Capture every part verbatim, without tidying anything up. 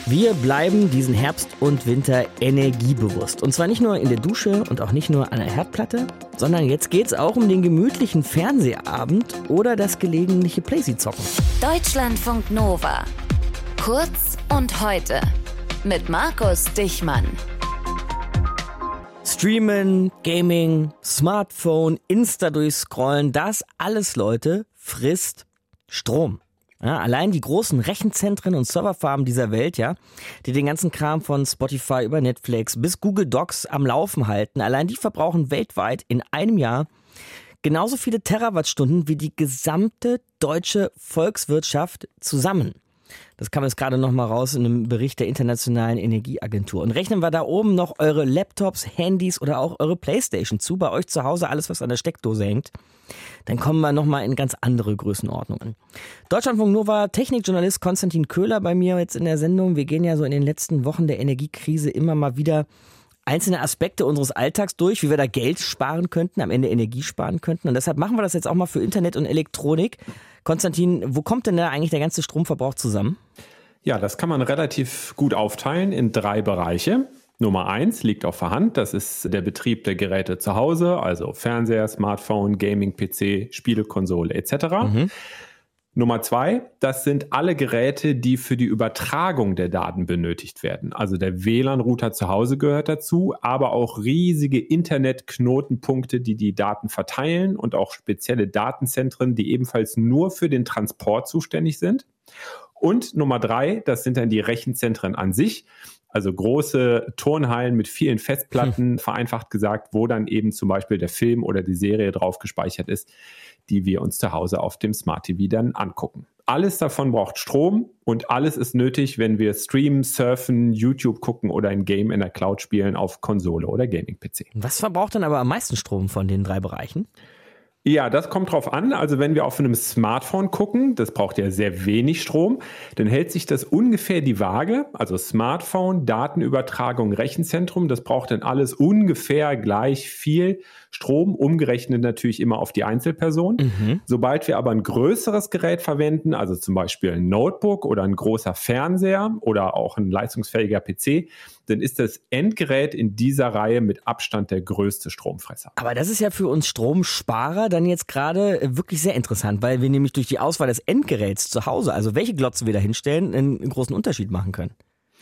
Wir bleiben diesen Herbst und Winter energiebewusst. Und zwar nicht nur in der Dusche und auch nicht nur an der Herdplatte, sondern jetzt geht's auch um den gemütlichen Fernsehabend oder das gelegentliche Playsee-Zocken. Deutschlandfunk Nova. Kurz und heute. Mit Markus Dichmann. Streamen, Gaming, Smartphone, Insta durchscrollen, das alles, Leute, frisst Strom. Ja, allein die großen Rechenzentren und Serverfarmen dieser Welt, ja, die den ganzen Kram von Spotify über Netflix bis Google Docs am Laufen halten, allein die verbrauchen weltweit in einem Jahr genauso viele Terawattstunden wie die gesamte deutsche Volkswirtschaft zusammen. Das kam jetzt gerade noch mal raus in einem Bericht der Internationalen Energieagentur. Und rechnen wir da oben noch eure Laptops, Handys oder auch eure Playstation zu, bei euch zu Hause alles, was an der Steckdose hängt, dann kommen wir noch mal in ganz andere Größenordnungen. Deutschlandfunk Nova Technikjournalist Konstantin Köhler bei mir jetzt in der Sendung. Wir gehen ja so in den letzten Wochen der Energiekrise immer mal wieder einzelne Aspekte unseres Alltags durch, wie wir da Geld sparen könnten, am Ende Energie sparen könnten. Und deshalb machen wir das jetzt auch mal für Internet und Elektronik. Konstantin, wo kommt denn da eigentlich der ganze Stromverbrauch zusammen? Ja, das kann man relativ gut aufteilen in drei Bereiche. Nummer eins liegt auf der Hand, das ist der Betrieb der Geräte zu Hause, also Fernseher, Smartphone, Gaming-P C, Spielekonsole et cetera. Mhm. Nummer zwei, das sind alle Geräte, die für die Übertragung der Daten benötigt werden. Also der W L A N-Router zu Hause gehört dazu, aber auch riesige Internetknotenpunkte, die die Daten verteilen und auch spezielle Datenzentren, die ebenfalls nur für den Transport zuständig sind. Und Nummer drei, das sind dann die Rechenzentren an sich. Also große Turnhallen mit vielen Festplatten, hm. vereinfacht gesagt, wo dann eben zum Beispiel der Film oder die Serie drauf gespeichert ist, die wir uns zu Hause auf dem Smart T V dann angucken. Alles davon braucht Strom und alles ist nötig, wenn wir streamen, surfen, YouTube gucken oder ein Game in der Cloud spielen auf Konsole oder Gaming-P C. Was verbraucht denn aber am meisten Strom von den drei Bereichen? Ja, das kommt drauf an. Also wenn wir auf einem Smartphone gucken, das braucht ja sehr wenig Strom, dann hält sich das ungefähr die Waage. Also Smartphone, Datenübertragung, Rechenzentrum, das braucht dann alles ungefähr gleich viel Strom, umgerechnet natürlich immer auf die Einzelperson. Mhm. Sobald wir aber ein größeres Gerät verwenden, also zum Beispiel ein Notebook oder ein großer Fernseher oder auch ein leistungsfähiger P C, dann ist das Endgerät in dieser Reihe mit Abstand der größte Stromfresser. Aber das ist ja für uns Stromsparer dann jetzt gerade wirklich sehr interessant, weil wir nämlich durch die Auswahl des Endgeräts zu Hause, also welche Glotze wir da hinstellen, einen großen Unterschied machen können.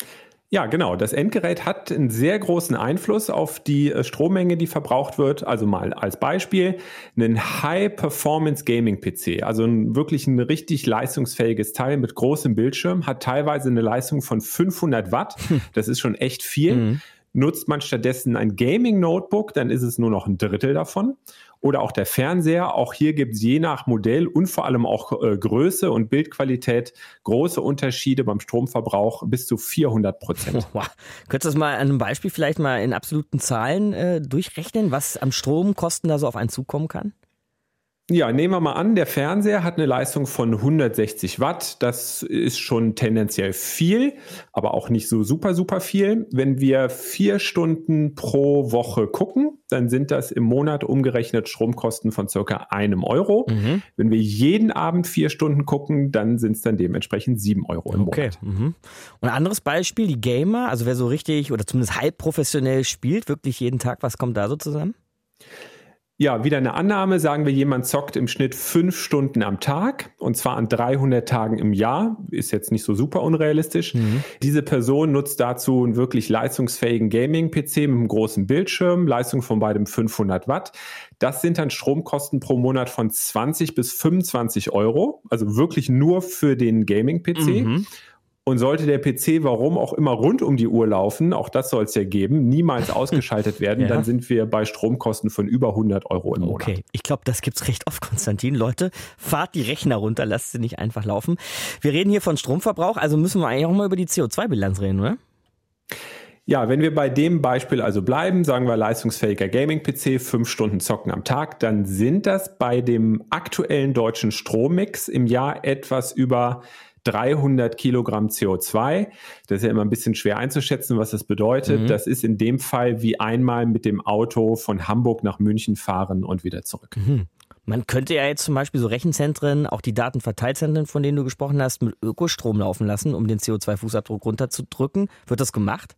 Ja, genau. Das Endgerät hat einen sehr großen Einfluss auf die Strommenge, die verbraucht wird. Also mal als Beispiel einen High-Performance-Gaming-P C, also ein, wirklich ein richtig leistungsfähiges Teil mit großem Bildschirm, hat teilweise eine Leistung von fünfhundert Watt. Das ist schon echt viel. Mhm. Nutzt man stattdessen ein Gaming-Notebook, dann ist es nur noch ein Drittel davon. Oder auch der Fernseher. Auch hier gibt es je nach Modell und vor allem auch äh, Größe und Bildqualität große Unterschiede beim Stromverbrauch bis zu vierhundert Prozent. Oh, wow. Könntest du das mal an einem Beispiel vielleicht mal in absoluten Zahlen äh, durchrechnen, was am Stromkosten da so auf einen zukommen kann? Ja, nehmen wir mal an, der Fernseher hat eine Leistung von hundertsechzig Watt. Das ist schon tendenziell viel, aber auch nicht so super, super viel. Wenn wir vier Stunden pro Woche gucken, dann sind das im Monat umgerechnet Stromkosten von circa einem Euro. Mhm. Wenn wir jeden Abend vier Stunden gucken, dann sind es dann dementsprechend sieben Euro im okay. Monat. Mhm. Und ein anderes Beispiel, die Gamer, also wer so richtig oder zumindest halb professionell spielt, wirklich jeden Tag, was kommt da so zusammen? Ja, wieder eine Annahme, sagen wir, jemand zockt im Schnitt fünf Stunden am Tag und zwar an dreihundert Tagen im Jahr, ist jetzt nicht so super unrealistisch. Mhm. Diese Person nutzt dazu einen wirklich leistungsfähigen Gaming-P C mit einem großen Bildschirm, Leistung von beidem fünfhundert Watt. Das sind dann Stromkosten pro Monat von zwanzig bis fünfundzwanzig Euro, also wirklich nur für den Gaming-P C. Mhm. Und sollte der P C, warum auch immer, rund um die Uhr laufen, auch das soll es ja geben, niemals ausgeschaltet werden, ja. Dann sind wir bei Stromkosten von über hundert Euro im Monat. Okay, ich glaube, das gibt's recht oft, Konstantin. Leute, fahrt die Rechner runter, lasst sie nicht einfach laufen. Wir reden hier von Stromverbrauch, also müssen wir eigentlich auch mal über die C O zwei Bilanz reden, oder? Ja, wenn wir bei dem Beispiel also bleiben, sagen wir leistungsfähiger Gaming-P C, fünf Stunden zocken am Tag, dann sind das bei dem aktuellen deutschen Strommix im Jahr etwas über dreihundert Kilogramm C O zwei. Das ist ja immer ein bisschen schwer einzuschätzen, was das bedeutet. Mhm. Das ist in dem Fall wie einmal mit dem Auto von Hamburg nach München fahren und wieder zurück. Mhm. Man könnte ja jetzt zum Beispiel so Rechenzentren, auch die Datenverteilzentren, von denen du gesprochen hast, mit Ökostrom laufen lassen, um den C O zwei Fußabdruck runterzudrücken. Wird das gemacht?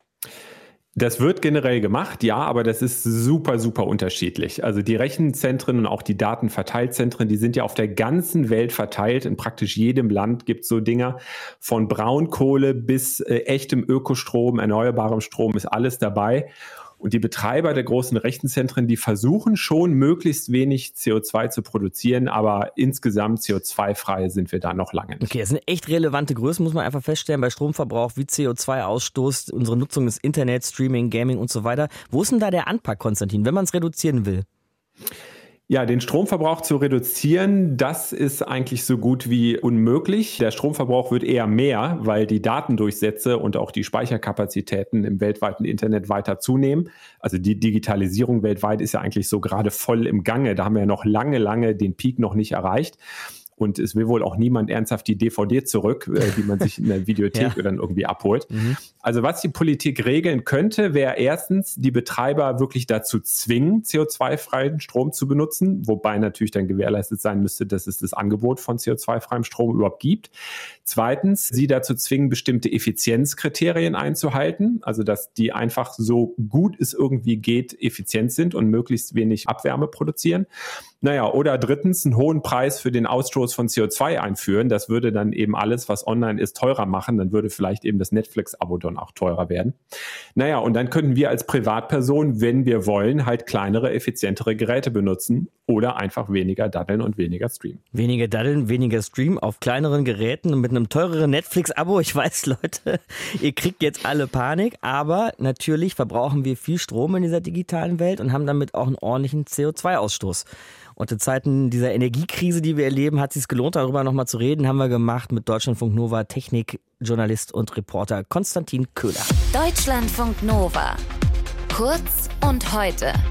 Das wird generell gemacht, ja, aber das ist super, super unterschiedlich. Also die Rechenzentren und auch die Datenverteilzentren, die sind ja auf der ganzen Welt verteilt. In praktisch jedem Land gibt es so Dinger. Von Braunkohle bis äh, echtem Ökostrom, erneuerbarem Strom ist alles dabei. Und die Betreiber der großen Rechenzentren, die versuchen schon, möglichst wenig C O zwei zu produzieren, aber insgesamt C O zwei frei sind wir da noch lange nicht. Okay, das sind echt relevante Größen, muss man einfach feststellen, bei Stromverbrauch wie C O zwei Ausstoß, unsere Nutzung des Internets, Streaming, Gaming und so weiter. Wo ist denn da der Anpack, Konstantin, wenn man es reduzieren will? Ja, den Stromverbrauch zu reduzieren, das ist eigentlich so gut wie unmöglich. Der Stromverbrauch wird eher mehr, weil die Datendurchsätze und auch die Speicherkapazitäten im weltweiten Internet weiter zunehmen. Also die Digitalisierung weltweit ist ja eigentlich so gerade voll im Gange. Da haben wir ja noch lange, lange den Peak noch nicht erreicht. Und es will wohl auch niemand ernsthaft die D V D zurück, äh, die man sich in der Videothek ja. dann irgendwie abholt. Mhm. Also was die Politik regeln könnte, wäre erstens, die Betreiber wirklich dazu zwingen, C O zwei freien Strom zu benutzen, wobei natürlich dann gewährleistet sein müsste, dass es das Angebot von C O zwei freiem Strom überhaupt gibt. Zweitens, sie dazu zwingen, bestimmte Effizienzkriterien einzuhalten, also dass die einfach so gut es irgendwie geht, effizient sind und möglichst wenig Abwärme produzieren. Naja, oder drittens einen hohen Preis für den Ausstoß von C O zwei einführen. Das würde dann eben alles, was online ist, teurer machen. Dann würde vielleicht eben das Netflix-Abo dann auch teurer werden. Naja, und dann könnten wir als Privatperson, wenn wir wollen, halt kleinere, effizientere Geräte benutzen oder einfach weniger daddeln und weniger streamen. Weniger daddeln, weniger streamen auf kleineren Geräten und mit einem teureren Netflix-Abo. Ich weiß, Leute, ihr kriegt jetzt alle Panik, aber natürlich verbrauchen wir viel Strom in dieser digitalen Welt und haben damit auch einen ordentlichen C O zwei Ausstoß. Und in Zeiten dieser Energiekrise, die wir erleben, hat es sich gelohnt, darüber nochmal zu reden. Haben wir gemacht mit Deutschlandfunk Nova Technikjournalist und Reporter Konstantin Köhler. Deutschlandfunk Nova. Kurz und heute.